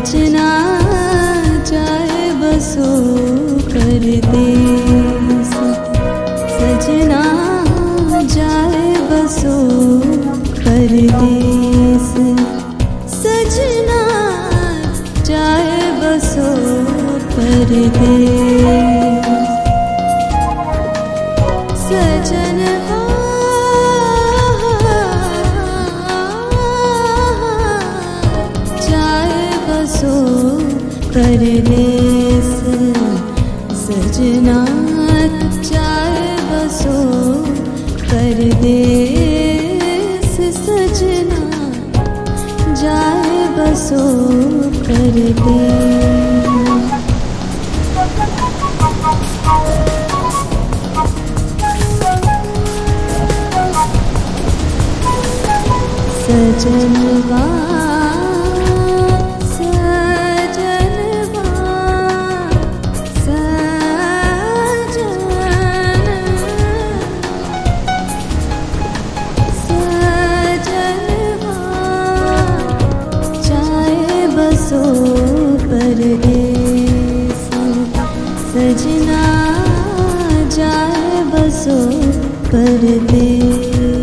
सजना जाए बसो परदेस, सजना जाए बसो परदेस, सजना जाए बसो परदेस। सजन जाए बसो परदेस, सजना जाए बसो परदेस, सजना जाए बसो परदेस। सजनवा सजनवा सजनवा जाए बसो परदेस, सजना जाए बसो परदेस।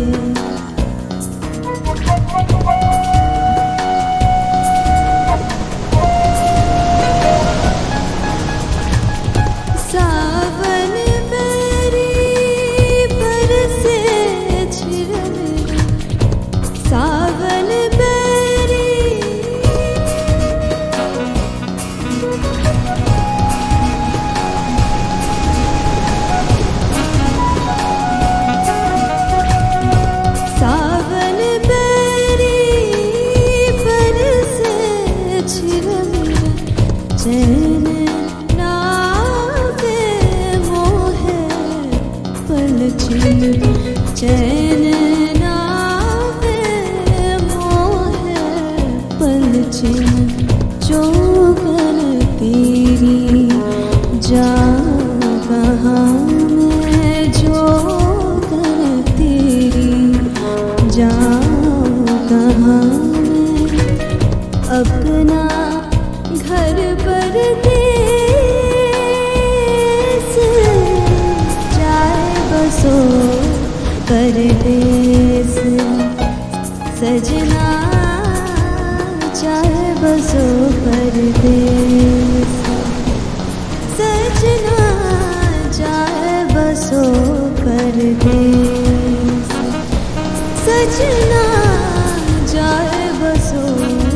चैन नावे मोहे पलछिन, चैन नावे मोहे पलछिन, जोगन तेरी जाऊं कहाँ मैं, जोगन तेरी जाऊं कहाँ मैं, अपना घर परदेस जाए बसो परदेस, सजना जाए बसो परदेस, सजना जाए बसो परदेस, सजना जाए बसो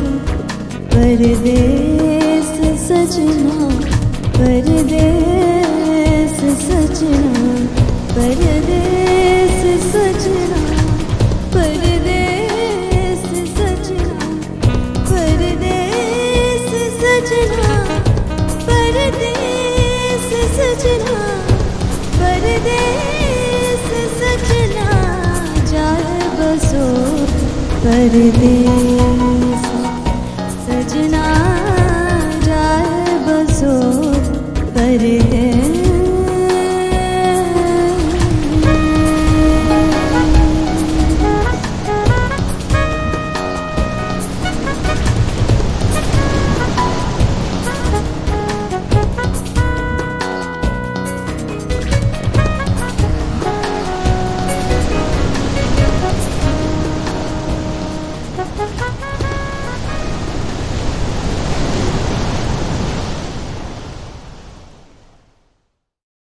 परदेस, सजना परदेस, सजना परदेस, सजना परदेस, सजना परदेस, सजना परदेस, सजना परदेस, सजना जाए बसो परदेस, सजना